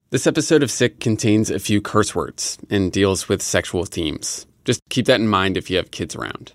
This episode of Sick contains a few curse words and deals with sexual themes. Just keep that in mind if you have kids around.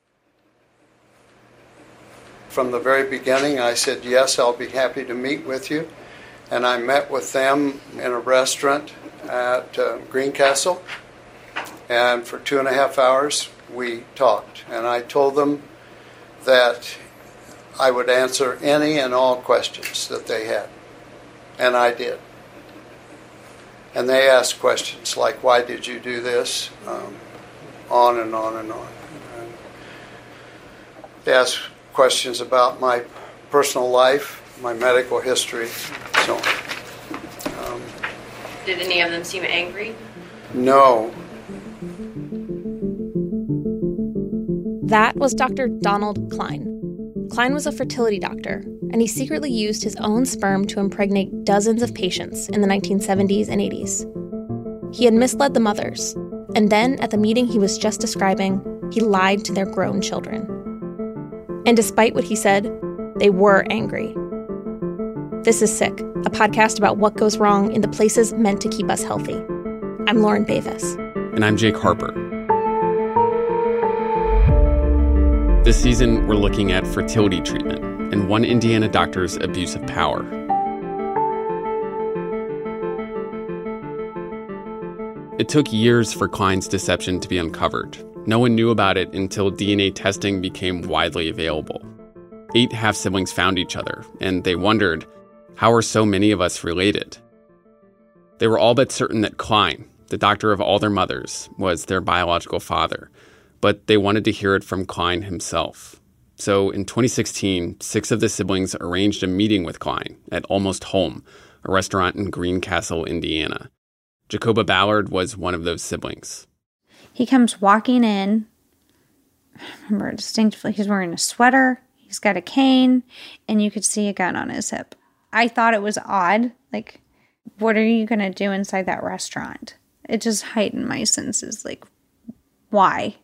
From the very beginning, I said, yes, I'll be happy to meet with you. And I met with them in a restaurant at Greencastle. And for 2.5 hours, we talked. And I told them that I would answer any and all questions that they had. And I did. And they asked questions like, why did you do this? On and on and on. And they asked questions about my personal life, my medical history, so on. Did any of them seem angry? No. That was Dr. Donald Klein. Klein was a fertility doctor, and he secretly used his own sperm to impregnate dozens of patients in the 1970s and 80s. He had misled the mothers, and then at the meeting he was just describing, he lied to their grown children. And despite what he said, they were angry. This is Sick, a podcast about what goes wrong in the places meant to keep us healthy. I'm Lauren Bevis. And I'm Jake Harper. This season, we're looking at fertility treatment and one Indiana doctor's abuse of power. It took years for Klein's deception to be uncovered. No one knew about it until DNA testing became widely available. 8 half-siblings found each other, and they wondered, how are so many of us related? They were all but certain that Klein, the doctor of all their mothers, was their biological father, but they wanted to hear it from Klein himself. So in 2016, 6 of the siblings arranged a meeting with Klein at Almost Home, a restaurant in Greencastle, Indiana. Jacoba Ballard was one of those siblings. He comes walking in. I remember distinctly, he's wearing a sweater, he's got a cane, and you could see a gun on his hip. I thought it was odd. Like, what are you going to do inside that restaurant? It just heightened my senses. Like, why?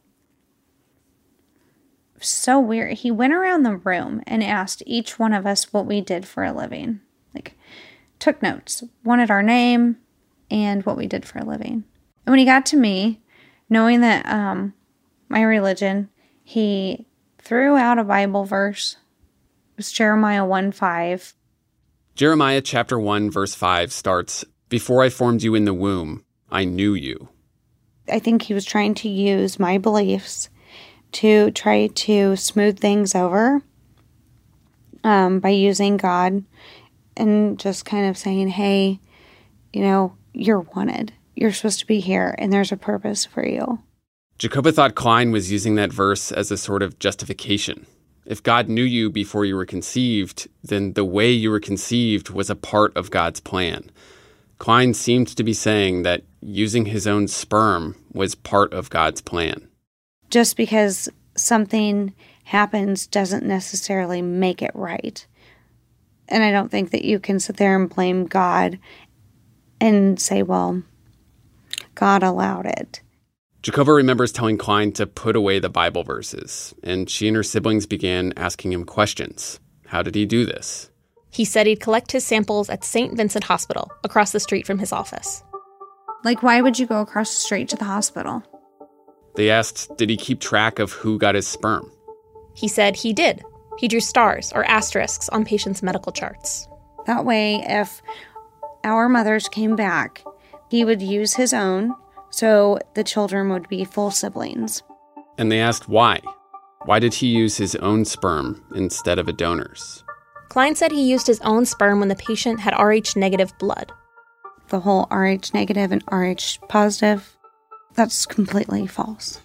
So weird. He went around the room and asked each one of us what we did for a living. Like, took notes, wanted our name and what we did for a living. And when he got to me, knowing that my religion, he threw out a Bible verse. It was Jeremiah 1:5. Jeremiah chapter 1, verse 5 starts, "Before I formed you in the womb, I knew you." I think he was trying to use my beliefs to try to smooth things over by using God and just kind of saying, hey, you know, you're wanted. You're supposed to be here, and there's a purpose for you. Jacoba thought Klein was using that verse as a sort of justification. If God knew you before you were conceived, then the way you were conceived was a part of God's plan. Klein seemed to be saying that using his own sperm was part of God's plan. Just because something happens doesn't necessarily make it right. And I don't think that you can sit there and blame God and say, well, God allowed it. Jacoba remembers telling Klein to put away the Bible verses, and she and her siblings began asking him questions. How did he do this? He said he'd collect his samples at St. Vincent Hospital, across the street from his office. Like, why would you go across the street to the hospital? They asked, did he keep track of who got his sperm? He said he did. He drew stars or asterisks on patients' medical charts. That way, if our mothers came back, he would use his own, so the children would be full siblings. And they asked why. Why did he use his own sperm instead of a donor's? Klein said he used his own sperm when the patient had Rh-negative blood. The whole Rh-negative and Rh-positive, that's completely false.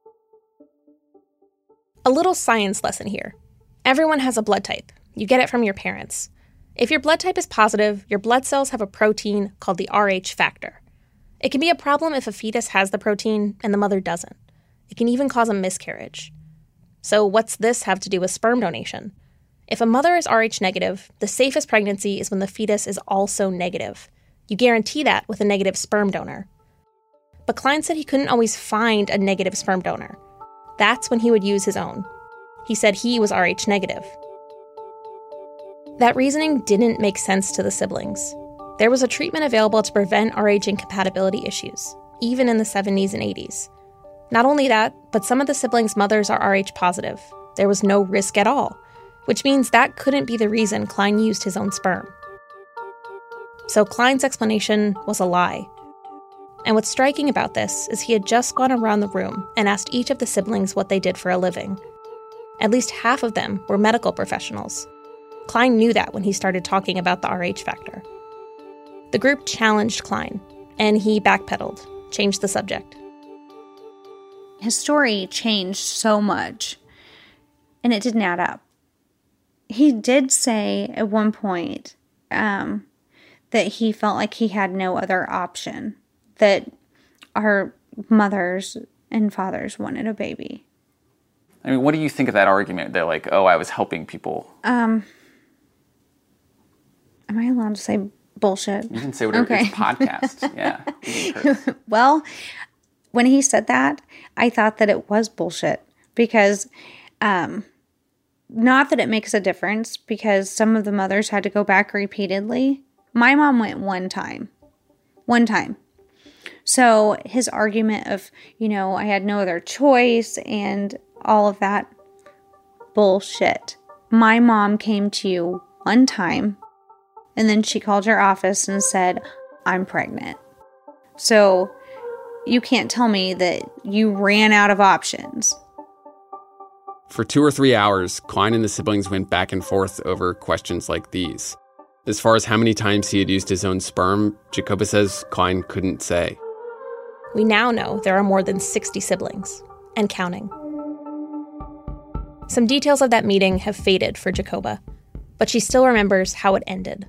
A little science lesson here. Everyone has a blood type. You get it from your parents. If your blood type is positive, your blood cells have a protein called the Rh factor. It can be a problem if a fetus has the protein and the mother doesn't. It can even cause a miscarriage. So what's this have to do with sperm donation? If a mother is Rh-negative, the safest pregnancy is when the fetus is also negative. You guarantee that with a negative sperm donor. But Klein said he couldn't always find a negative sperm donor. That's when he would use his own. He said he was Rh-negative. That reasoning didn't make sense to the siblings. There was a treatment available to prevent Rh incompatibility issues, even in the 70s and 80s. Not only that, but some of the siblings' mothers are Rh positive. There was no risk at all, which means that couldn't be the reason Klein used his own sperm. So Klein's explanation was a lie. And what's striking about this is he had just gone around the room and asked each of the siblings what they did for a living. At least half of them were medical professionals. Klein knew that when he started talking about the Rh factor. The group challenged Klein, and he backpedaled, changed the subject. His story changed so much, and it didn't add up. He did say at one point that he felt like he had no other option, that our mothers and fathers wanted a baby. I mean, what do you think of that argument? They're like, oh, I was helping people. Am I allowed to say bullshit? You can say whatever. Okay. It's a podcast. Yeah. Well, when he said that, I thought that it was bullshit because, not that it makes a difference because some of the mothers had to go back repeatedly. My mom went one time. So his argument of, I had no other choice and all of that, bullshit. My mom came to you one time and then she called your office and said, I'm pregnant. So you can't tell me that you ran out of options. For 2 or 3 hours, Klein and the siblings went back and forth over questions like these. As far as how many times he had used his own sperm, Jacoba says Klein couldn't say. We now know there are more than 60 siblings, and counting. Some details of that meeting have faded for Jacoba, but she still remembers how it ended.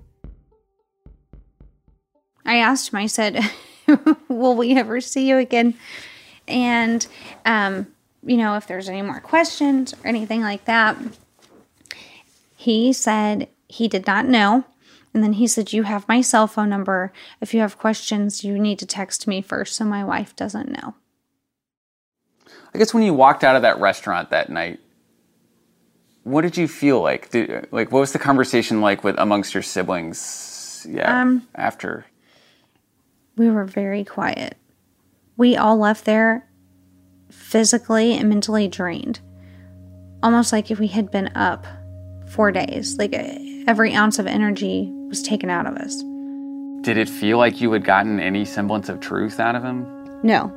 I asked him, I said, will we ever see you again? And, if there's any more questions or anything like that. He said he did not know. And then he said, you have my cell phone number. If you have questions, you need to text me first so my wife doesn't know. I guess when you walked out of that restaurant that night, what did you feel like? What was the conversation like amongst your siblings? Yeah, after. We were very quiet. We all left there physically and mentally drained. Almost like if we had been up 4 days. Like every ounce of energy was taken out of us. Did it feel like you had gotten any semblance of truth out of him? No.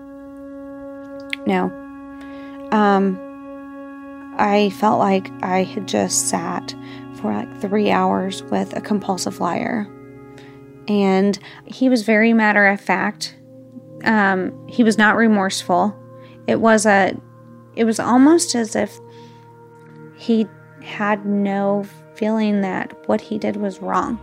I felt like I had just sat for 3 hours with a compulsive liar. And he was very matter of fact. He was not remorseful. It was almost as if he had no feeling that what he did was wrong.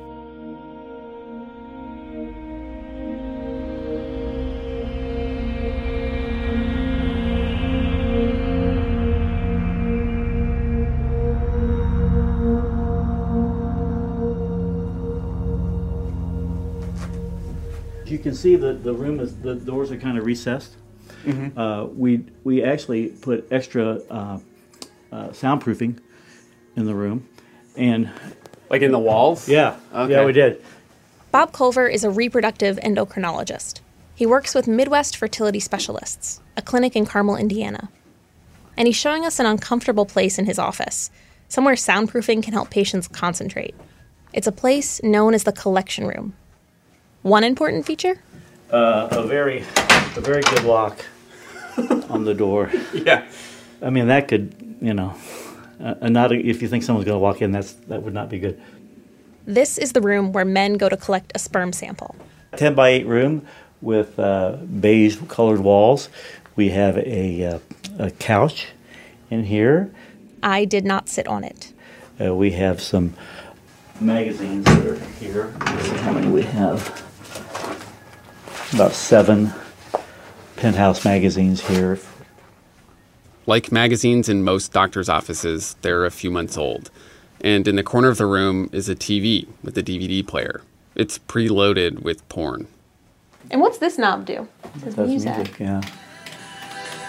You can see the room is, the doors are kind of recessed. Mm-hmm. We actually put extra soundproofing in the room, and like in the walls? Yeah, okay. Yeah, we did. Bob Culver is a reproductive endocrinologist. He works with Midwest Fertility Specialists, a clinic in Carmel, Indiana. And he's showing us an uncomfortable place in his office, somewhere soundproofing can help patients concentrate. It's a place known as the collection room. One important feature? A very good lock on the door. Yeah. I mean, that could, not if you think someone's going to walk in, that would not be good. This is the room where men go to collect a sperm sample. 10 by 8 room with beige colored walls. We have a couch in here. I did not sit on it. We have some magazines that are here. How many we have? About 7 Penthouse magazines here. Like magazines in most doctors' offices, they're a few months old. And in the corner of the room is a TV with a DVD player. It's preloaded with porn. And what's this knob do? It says music. Yeah.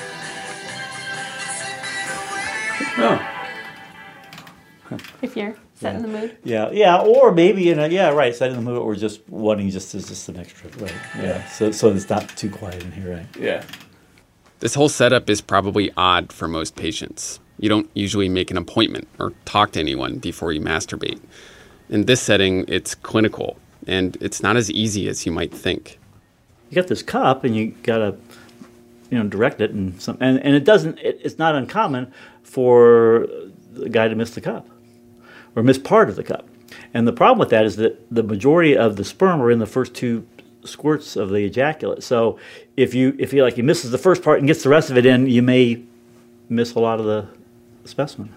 Oh. If you're Setting the mood? Yeah, or maybe, right, setting the mood, or just wanting just an extra, right, yeah. So it's not too quiet in here, right? Yeah. This whole setup is probably odd for most patients. You don't usually make an appointment or talk to anyone before you masturbate. In this setting, it's clinical, and it's not as easy as you might think. You got this cup, and you got to, direct it, and it's not uncommon for the guy to miss the cup, or miss part of the cup. And the problem with that is that the majority of the sperm are in the first 2 squirts of the ejaculate. So if he misses the first part and gets the rest of it in, you may miss a lot of the specimen.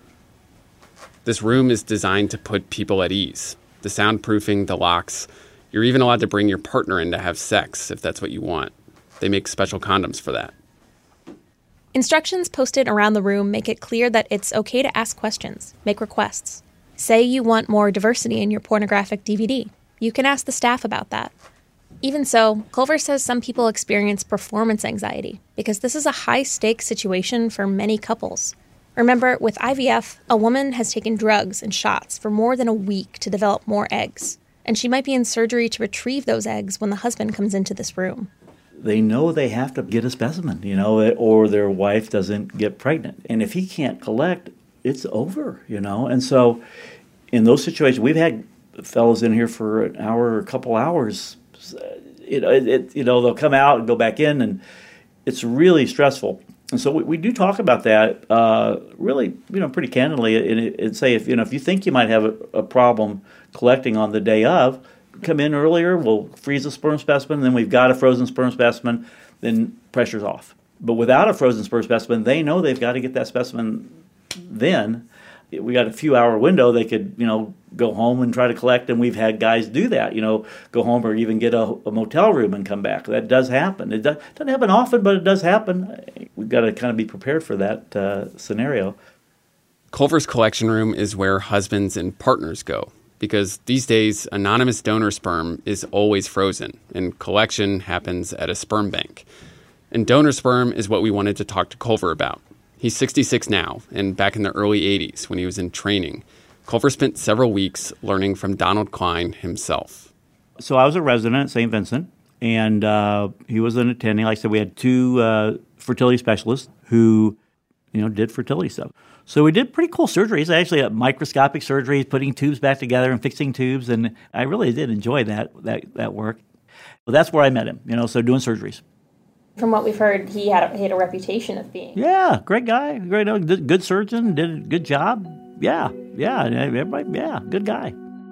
This room is designed to put people at ease. The soundproofing, the locks. You're even allowed to bring your partner in to have sex if that's what you want. They make special condoms for that. Instructions posted around the room make it clear that it's okay to ask questions, make requests. Say you want more diversity in your pornographic DVD. You can ask the staff about that. Even so, Culver says some people experience performance anxiety because this is a high-stakes situation for many couples. Remember, with IVF, a woman has taken drugs and shots for more than a week to develop more eggs, and she might be in surgery to retrieve those eggs when the husband comes into this room. They know they have to get a specimen, or their wife doesn't get pregnant. And if he can't collect, it's over, And so in those situations, we've had fellows in here for an hour or a couple hours. They'll come out and go back in, and it's really stressful. And so we do talk about that really, pretty candidly, and say if you think you might have a problem collecting on the day of, come in earlier. We'll freeze a sperm specimen, then we've got a frozen sperm specimen. Then pressure's off. But without a frozen sperm specimen, they know they've got to get that specimen. Then we got a few hour window. They could go home and try to collect, and we've had guys do that. Go home or even get a motel room and come back. That does happen. It doesn't happen often, but it does happen. We've got to kind of be prepared for that scenario. Culver's collection room is where husbands and partners go, because these days, anonymous donor sperm is always frozen, and collection happens at a sperm bank. And donor sperm is what we wanted to talk to Culver about. He's 66 now, and back in the early 80s, when he was in training, Culver spent several weeks learning from Donald Klein himself. So I was a resident at St. Vincent, and he was an attending. Like I said, we had 2 fertility specialists who, did fertility stuff. So we did pretty cool surgeries, actually microscopic surgeries, putting tubes back together and fixing tubes, and I really did enjoy that work. But that's where I met him, so doing surgeries. From what we've heard, he had a reputation of being. Yeah, great guy, good surgeon, did a good job. Yeah, everybody, good guy.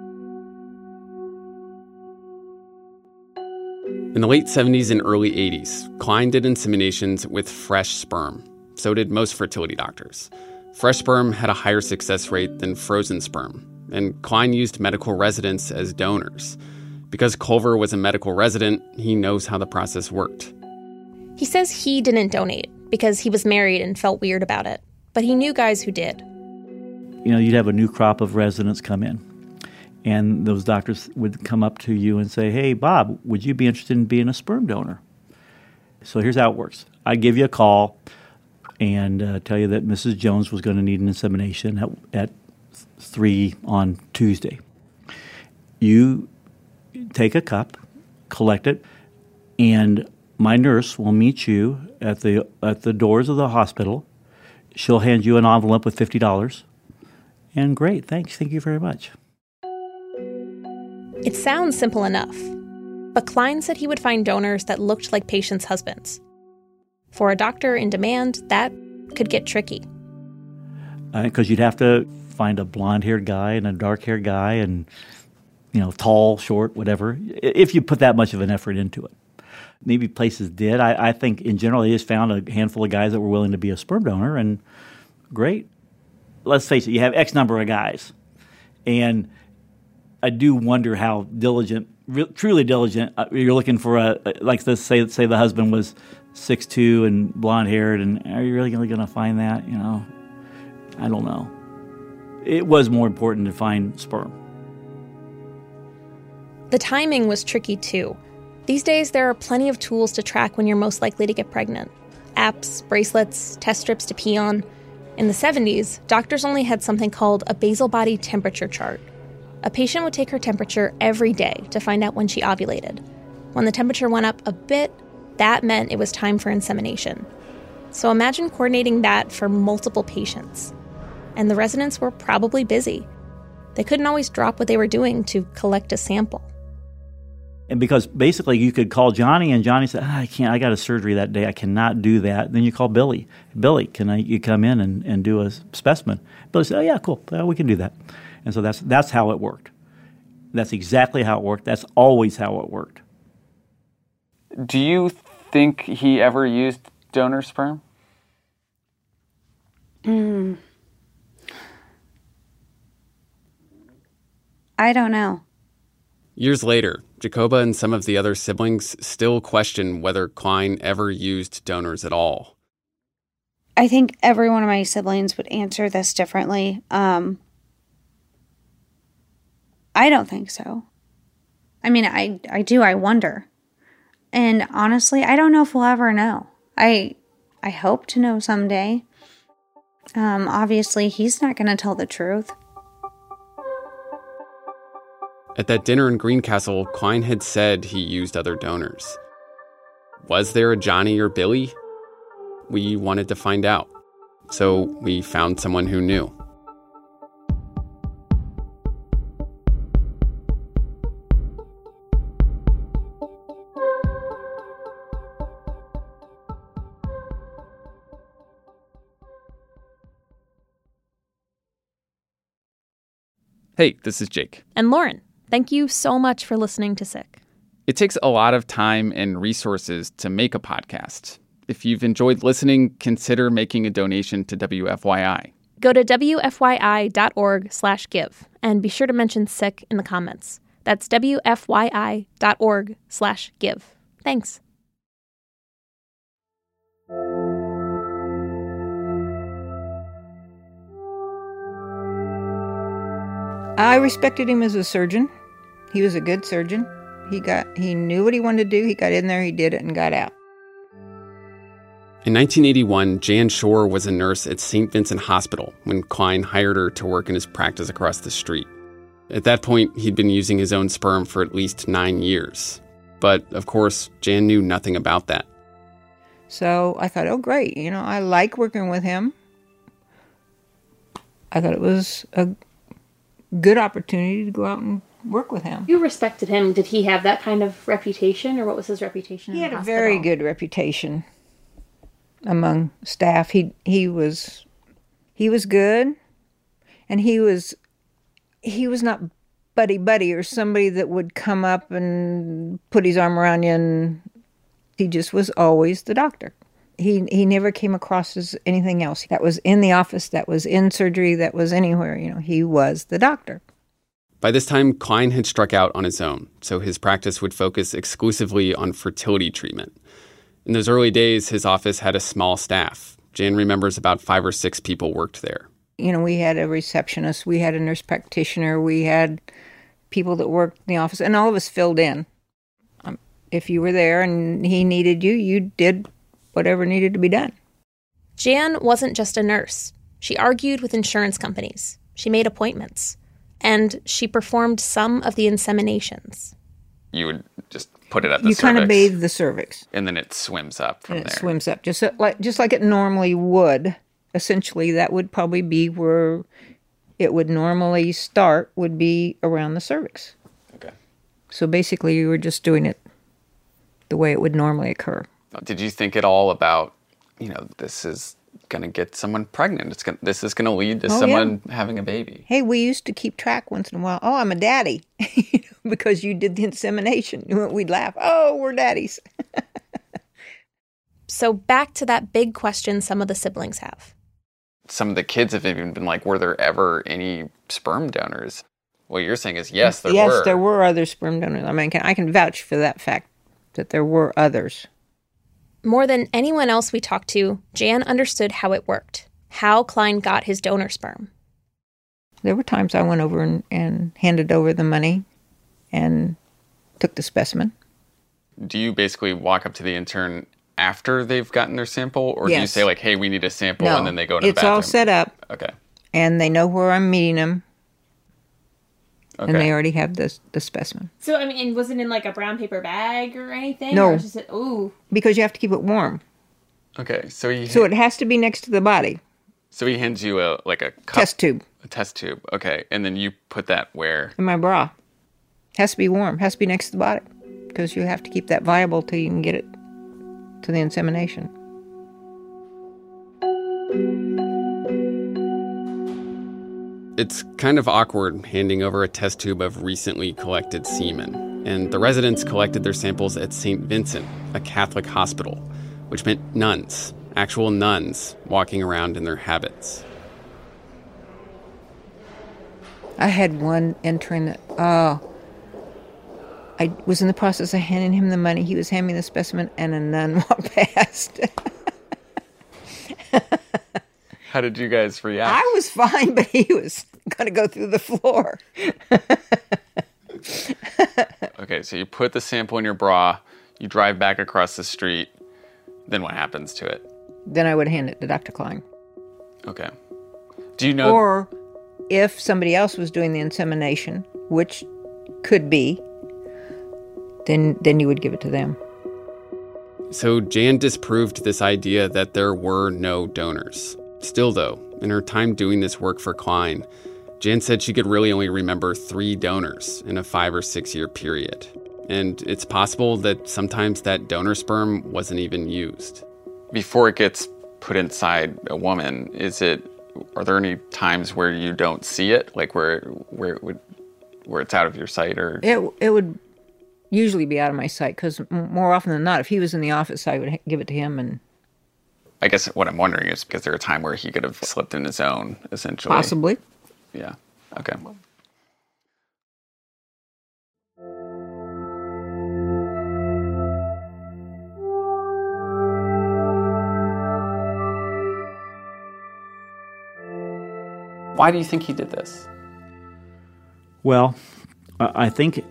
In the late 70s and early 80s, Klein did inseminations with fresh sperm. So did most fertility doctors. Fresh sperm had a higher success rate than frozen sperm, and Klein used medical residents as donors. Because Culver was a medical resident, he knows how the process worked. He says he didn't donate because he was married and felt weird about it, but he knew guys who did. You'd have a new crop of residents come in, and those doctors would come up to you and say, "Hey, Bob, would you be interested in being a sperm donor?" So here's how it works. I'd give you a call and tell you that Mrs. Jones was going to need an insemination at 3 on Tuesday. You take a cup, collect it, and my nurse will meet you at the doors of the hospital. She'll hand you an envelope with $50. And great, thanks. Thank you very much. It sounds simple enough, but Klein said he would find donors that looked like patients' husbands. For a doctor in demand, that could get tricky. Because you'd have to find a blonde-haired guy and a dark-haired guy and, tall, short, whatever, if you put that much of an effort into it. Maybe places did. I think in general they just found a handful of guys that were willing to be a sperm donor, and great. Let's face it, you have X number of guys. And I do wonder how diligent, truly diligent, you're looking for like let's say the husband was 6'2" and blonde-haired, and are you really going to find that? I don't know. It was more important to find sperm. The timing was tricky too. These days, there are plenty of tools to track when you're most likely to get pregnant. Apps, bracelets, test strips to pee on. In the 70s, doctors only had something called a basal body temperature chart. A patient would take her temperature every day to find out when she ovulated. When the temperature went up a bit, that meant it was time for insemination. So imagine coordinating that for multiple patients. And the residents were probably busy. They couldn't always drop what they were doing to collect a sample. And because basically you could call Johnny, and Johnny said, I can't, I got a surgery that day, I cannot do that. Then you call Billy. Billy, you come in and do a specimen? Billy said, oh yeah, cool, we can do that. And so that's how it worked. That's exactly how it worked. That's always how it worked. Do you think he ever used donor sperm? I don't know. Years later, Jacoba and some of the other siblings still question whether Klein ever used donors at all. I think every one of my siblings would answer this differently. I don't think so. I mean, I do. I wonder. And honestly, I don't know if we'll ever know. I hope to know someday. Obviously, he's not going to tell the truth. At that dinner in Greencastle, Klein had said he used other donors. Was there a Johnny or Billy? We wanted to find out. So we found someone who knew. Hey, this is Jake. And Lauren. Thank you so much for listening to Sick. It takes a lot of time and resources to make a podcast. If you've enjoyed listening, consider making a donation to WFYI. Go to wfyi.org/give and be sure to mention Sick in the comments. That's wfyi.org/give. Thanks. I respected him as a surgeon. He was a good surgeon. He knew what he wanted to do. He got in there, he did it, and got out. In 1981, Jan Shore was a nurse at St. Vincent Hospital when Klein hired her to work in his practice across the street. At that point, he'd been using his own sperm for at least 9 years. But, of course, Jan knew nothing about that. So I thought, oh, great. I like working with him. I thought it was a good opportunity to go out and work with him. You respected him. Did he have that kind of reputation, or what was his reputation in the hospital? He had a very good reputation among staff. He was good, and he was not buddy or somebody that would come up and put his arm around you, and he just was always the doctor. He never came across as anything else. That was in the office, that was in surgery, that was anywhere. He was the doctor. By this time, Klein had struck out on his own, so his practice would focus exclusively on fertility treatment. In those early days, his office had a small staff. Jan remembers about 5 or 6 people worked there. We had a receptionist, we had a nurse practitioner, we had people that worked in the office, and all of us filled in. If you were there and he needed you, you did whatever needed to be done. Jan wasn't just a nurse. She argued with insurance companies. She made appointments. And she performed some of the inseminations. You would just put it at the cervix. You kind of bathe the cervix. And then it swims up from there. It swims up, just like it normally would. Essentially, that would probably be where it would normally start, would be around the cervix. Okay. So basically, you were just doing it the way it would normally occur. Did you think at all about, this is going to get someone pregnant? This is going to lead to someone having a baby. Hey, we used to keep track once in a while. Oh, I'm a daddy. Because you did the insemination. We'd laugh. Oh, we're daddies. So back to that big question some of the siblings have. Some of the kids have even been like, were there ever any sperm donors? What you're saying is yes, there were. Yes, there were other sperm donors. I mean, I can vouch for that fact, that there were others. More than anyone else we talked to, Jan understood how it worked, how Klein got his donor sperm. There were times I went over and handed over the money and took the specimen. Do you basically walk up to the intern after they've gotten their sample? Or do you Yes. say, like, hey, we need a sample, No, and then they go to the it's bathroom? all set up, Okay. and they know where I'm meeting them, Okay. and they already have the specimen. So, I mean, was it in like a brown paper bag or anything? No. Or was it just, ooh. Because you have to keep it warm. Okay. So it has to be next to the body. so he hands you a cup. Test tube A test tube. Okay. And then you put that where? in my bra. Has to be warm. Has to be next to the body. Because you have to keep that viable till you can get it to the insemination. It's kind of awkward handing over a test tube of recently collected semen. And the residents collected their samples at St. Vincent, a Catholic hospital, which meant nuns, actual nuns, walking around in their habits. I had one entering. I was in the process of handing him the money. He was handing me the specimen, and a nun walked past. How did you guys react? I was fine, but he was going to go through the floor. Okay, so you put the sample in your bra, you drive back across the street, then what happens to it? Then I would hand it to Dr. Klein. Okay. Do you know... Or if somebody else was doing the insemination, which could be, then you would give it to them. So Jan disproved this idea that there were no donors. Still, though, in her time doing this work for Klein, Jan said she could really only remember 3 donors in a 5 or 6 year period. And it's possible that sometimes that donor sperm wasn't even used. Before it gets put inside a woman, are there any times where you don't see it? Like where it's out of your sight? Or It would usually be out of my sight, because more often than not, if he was in the office, I would give it to him. And I guess what I'm wondering is, is there a time where he could have slipped in his own, essentially? possibly. Yeah. Okay. Why do you think he did this? Well, I think...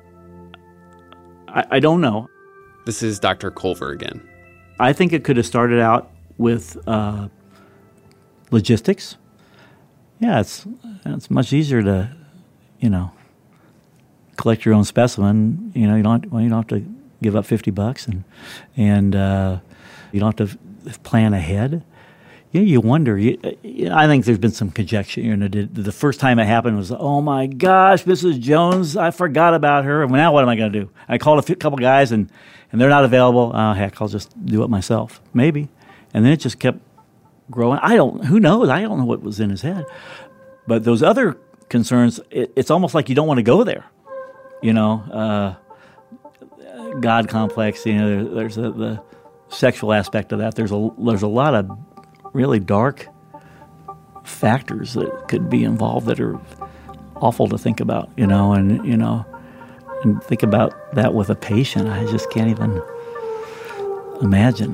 I don't know. This is Dr. Culver again. I think it could have started out with logistics. Yeah, it's much easier to, collect your own specimen. You don't have to give up $50 and you don't have to plan ahead. You wonder. I think there's been some conjecture. The first time it happened was, oh my gosh, Mrs. Jones, I forgot about her. And now what am I going to do? I called a couple guys and they're not available. Oh, heck, I'll just do it myself. Maybe. And then it just kept growing. Who knows? I don't know what was in his head. But those other concerns, it's almost like you don't want to go there. God complex. There's the sexual aspect of that. There's a lot of really dark factors that could be involved that are awful to think about. And think about that with a patient. I just can't even imagine.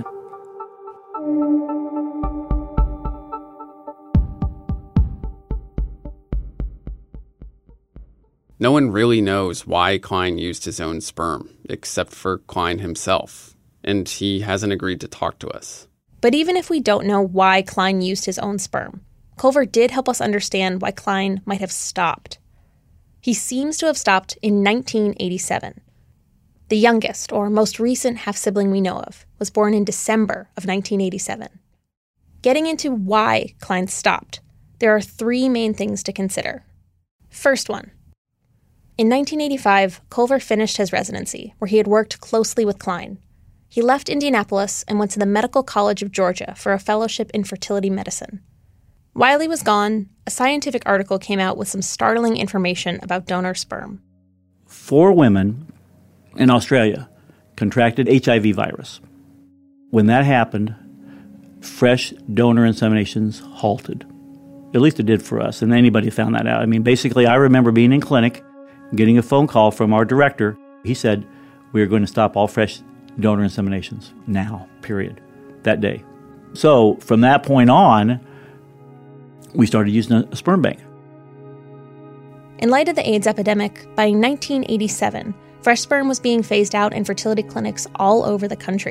No one really knows why Klein used his own sperm, except for Klein himself, and he hasn't agreed to talk to us. But even if we don't know why Klein used his own sperm, Culver did help us understand why Klein might have stopped. He seems to have stopped in 1987. The youngest, or most recent half-sibling we know of, was born in December of 1987. Getting into why Klein stopped, there are 3 main things to consider. First one. In 1985, Culver finished his residency, where he had worked closely with Klein. He left Indianapolis and went to the Medical College of Georgia for a fellowship in fertility medicine. While he was gone, a scientific article came out with some startling information about donor sperm. 4 women in Australia contracted HIV virus. When that happened, fresh donor inseminations halted. At least it did for us, and anybody found that out. I mean, basically, I remember being in clinic, getting a phone call from our director. He said, we're going to stop all fresh donor inseminations now, period, that day. So from that point on, we started using a sperm bank. In light of the AIDS epidemic, by 1987, fresh sperm was being phased out in fertility clinics all over the country.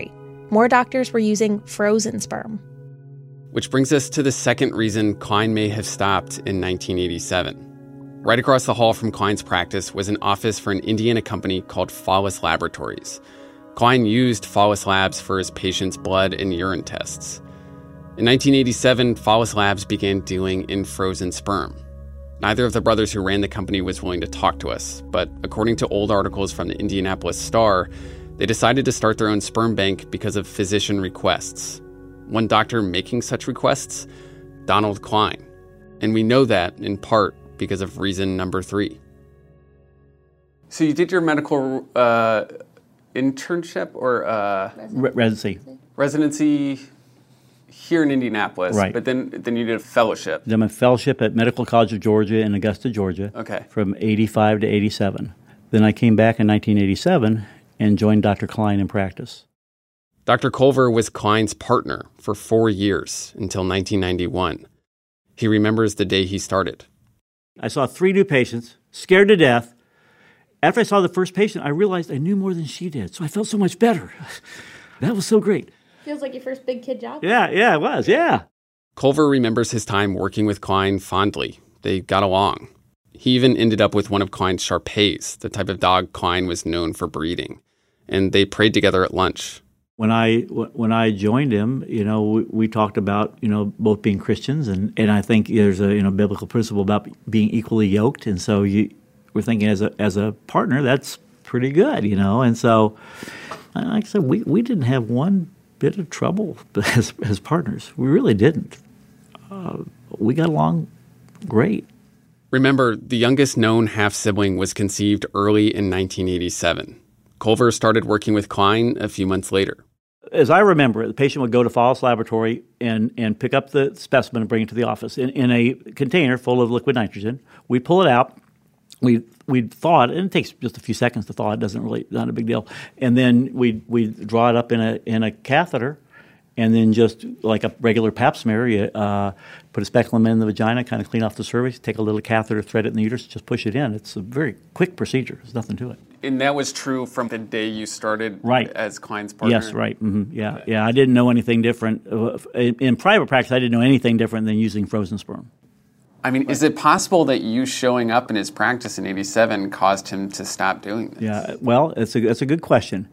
more doctors were using frozen sperm. Which brings us to the second reason Klein may have stopped in 1987. Right across the hall from Klein's practice was an office for an Indiana company called Flawless Laboratories. Klein used Flawless Labs for his patients' blood and urine tests. In 1987, Flawless Labs began dealing in frozen sperm. Neither of the brothers who ran the company was willing to talk to us, but according to old articles from the Indianapolis Star, they decided to start their own sperm bank because of physician requests. One doctor making such requests? Donald Klein. And we know that, in part, because of reason number 3. So you did your medical internship or residency here in Indianapolis, right? But then you did a fellowship. Then a fellowship at Medical College of Georgia in Augusta, Georgia. Okay. From 85 to 87. Then I came back in 1987 and joined Dr. Klein in practice. Dr. Culver was Klein's partner for 4 years until 1991. He remembers the day he started. I saw 3 new patients, scared to death. After I saw the first patient, I realized I knew more than she did, so I felt so much better. That was so great. Feels like your first big kid job. Yeah, it was, yeah. Culver remembers his time working with Klein fondly. They got along. He even ended up with one of Klein's Shar-Peis, the type of dog Klein was known for breeding. And they prayed together at lunch. When I joined him, we talked about, both being Christians, and I think there's a biblical principle about being equally yoked, and so we're thinking as a partner that's pretty good, and so like I said, we didn't have one bit of trouble as partners. We really didn't. We got along great. Remember, the youngest known half-sibling was conceived early in 1987. Culver started working with Klein a few months later. As I remember it, the patient would go to Flawless Laboratory and pick up the specimen and bring it to the office in a container full of liquid nitrogen. We'd pull it out. We'd thaw it, and it takes just a few seconds to thaw it. Not a big deal. And then we'd draw it up in a catheter, and then just like a regular pap smear, you put a speculum in the vagina, kind of clean off the cervix, take a little catheter, thread it in the uterus, just push it in. It's a very quick procedure. There's nothing to it. And that was true from the day you started as Klein's partner? Yes, right. Mm-hmm. Yeah. I didn't know anything different. In private practice, I didn't know anything different than using frozen sperm. I mean, is it possible that you showing up in his practice in 87 caused him to stop doing this? Yeah, well, it's a good question.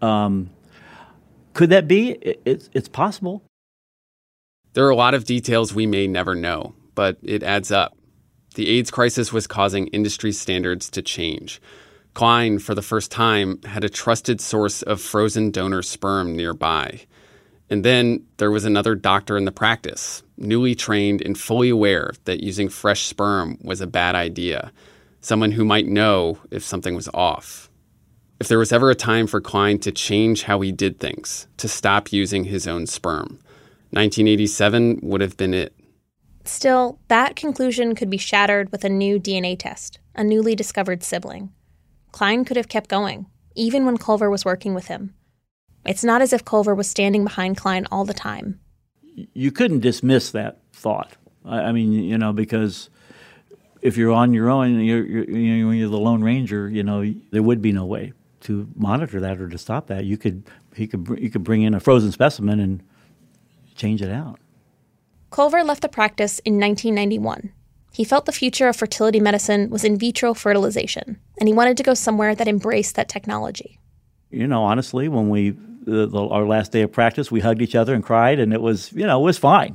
Could that be? It's possible. There are a lot of details we may never know, but it adds up. The AIDS crisis was causing industry standards to change. Klein, for the first time, had a trusted source of frozen donor sperm nearby. And then there was another doctor in the practice, newly trained and fully aware that using fresh sperm was a bad idea, someone who might know if something was off. If there was ever a time for Klein to change how he did things, to stop using his own sperm, 1987 would have been it. Still, that conclusion could be shattered with a new DNA test, a newly discovered sibling. Klein could have kept going, even when Culver was working with him. It's not as if Culver was standing behind Klein all the time. You couldn't dismiss that thought. I mean, because if you're on your own, you're the Lone Ranger, there would be no way to monitor that or to stop that. You could bring in a frozen specimen and change it out. Culver left the practice in 1991. He felt the future of fertility medicine was in vitro fertilization, and he wanted to go somewhere that embraced that technology. Honestly, when our last day of practice, we hugged each other and cried, and it was fine.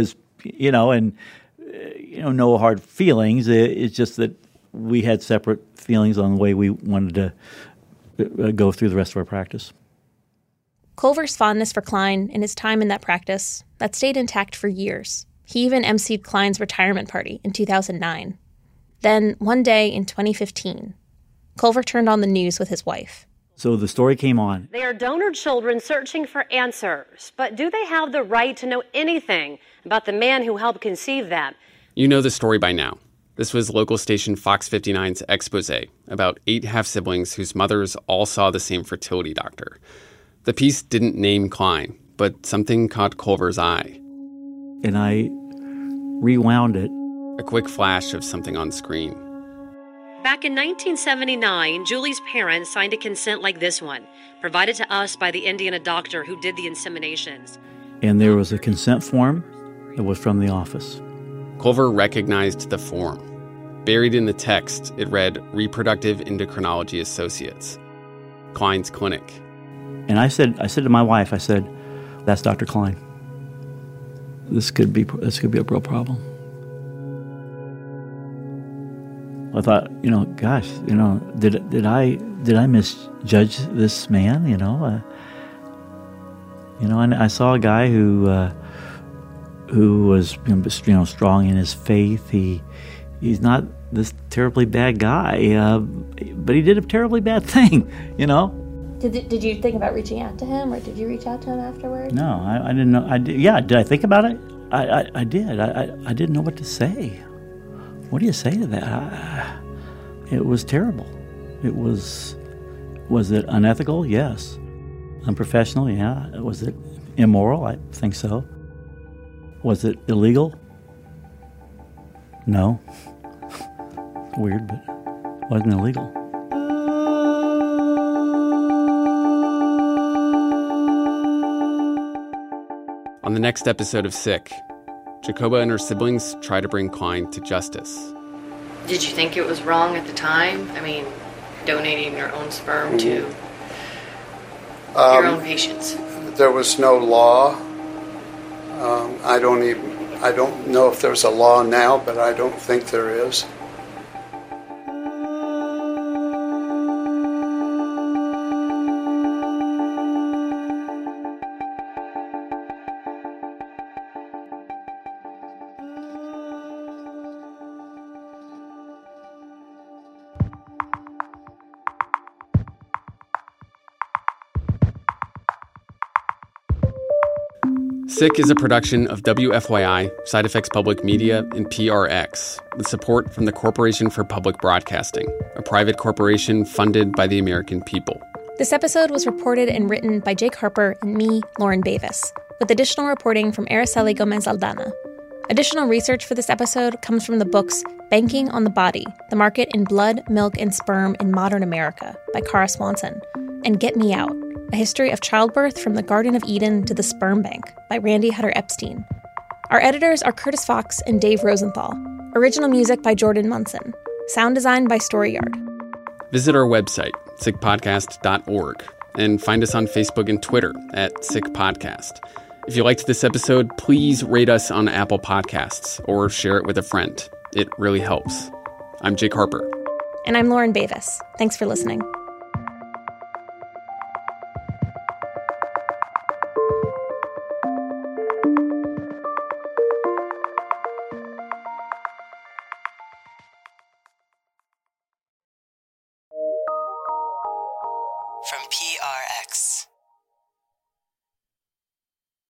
No hard feelings. It's just that we had separate feelings on the way we wanted to go through the rest of our practice. Culver's fondness for Klein and his time in that practice, that stayed intact for years. He even emceed Klein's retirement party in 2009. Then, one day in 2015, Culver turned on the news with his wife. So the story came on. They are donor children searching for answers, but do they have the right to know anything about the man who helped conceive them? You know the story by now. This was local station Fox 59's expose about 8 half-siblings whose mothers all saw the same fertility doctor. The piece didn't name Klein, but something caught Culver's eye. And I rewound it. A quick flash of something on screen. Back in 1979, Julie's parents signed a consent like this one, provided to us by the Indiana doctor who did the inseminations. And there was a consent form that was from the office. Culver recognized the form. Buried in the text, it read Reproductive Endocrinology Associates, Klein's clinic. And I said to my wife, I said, "That's Dr. Klein. This could be a real problem." I thought, gosh, did I misjudge this man? And I saw a guy who was strong in his faith. He's not this terribly bad guy, but he did a terribly bad thing. Did you think about reaching out to him, or did you reach out to him afterwards? No, I didn't know. Did I think about it? I did. I didn't know what to say. What do you say to that? It was terrible. Was it unethical? Yes. Unprofessional? Yeah. Was it immoral? I think so. Was it illegal? No. Weird, but it wasn't illegal. On the next episode of Sick, Jacoba and her siblings try to bring Klein to justice. Did you think it was wrong at the time? I mean, donating your own sperm to your own patients. There was no law. I don't know if there's a law now, but I don't think there is. Sick is a production of WFYI, Side Effects Public Media, and PRX, with support from the Corporation for Public Broadcasting, a private corporation funded by the American people. This episode was reported and written by Jake Harper and me, Lauren Bavis, with additional reporting from Araceli Gomez Aldana. Additional research for this episode comes from the books Banking on the Body, The Market in Blood, Milk, and Sperm in Modern America by Kara Swanson, and Get Me Out, A History of Childbirth from the Garden of Eden to the Sperm Bank by Randy Hutter Epstein. Our editors are Curtis Fox and Dave Rosenthal. Original music by Jordan Munson. Sound design by Storyyard. Visit our website, sickpodcast.org, and find us on Facebook and Twitter at Sick Podcast. If you liked this episode, please rate us on Apple Podcasts or share it with a friend. It really helps. I'm Jake Harper. And I'm Lauren Bavis. Thanks for listening.